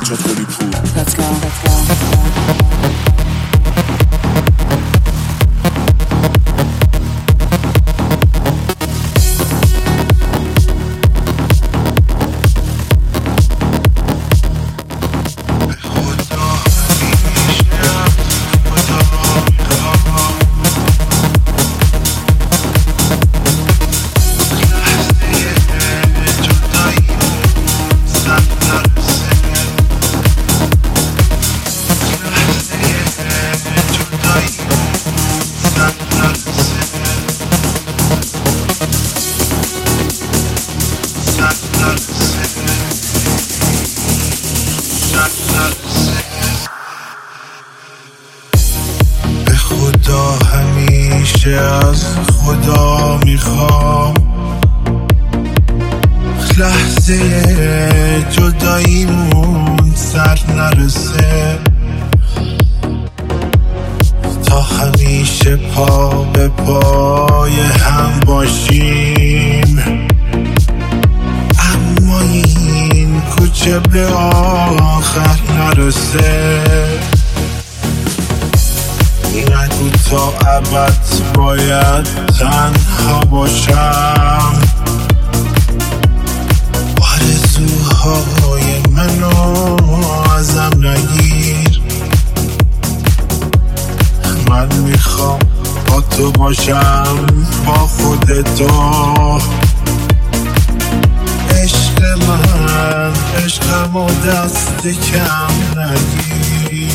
سجاد قلی پور. Let's go. به خدا همیشه از خدا میخوام لحظه جداییمون سر نرسه، تا همیشه پا به پای هم باشیم، اما این کوچه به آخر نرسه. نگو تا ابد باید تنها باشم، آرزوهای منو ازم نگیر. من میخوام با تو باشم، با خودتو. عشق من عشقمو دست کم نگیر.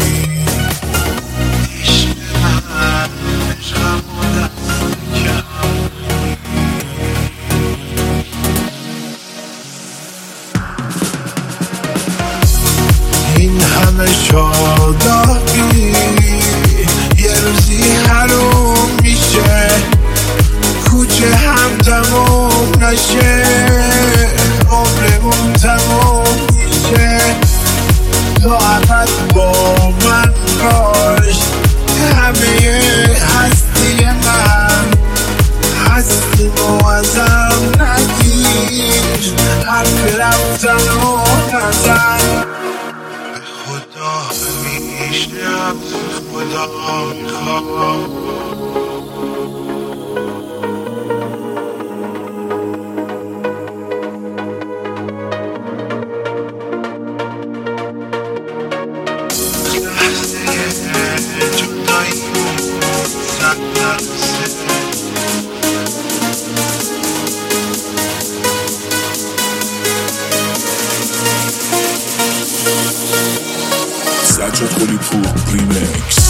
این همه شادابی یه روزی حروم میشه، کوچه هم تموم نشه، عمرمون تموم میشه. تا ابد با من باش، همه هستی من هستی و ازم نگیر. حرف رفتن و نزن، خدا همیشه از خدا میخوام. سجاد قلی پور ریمیکس.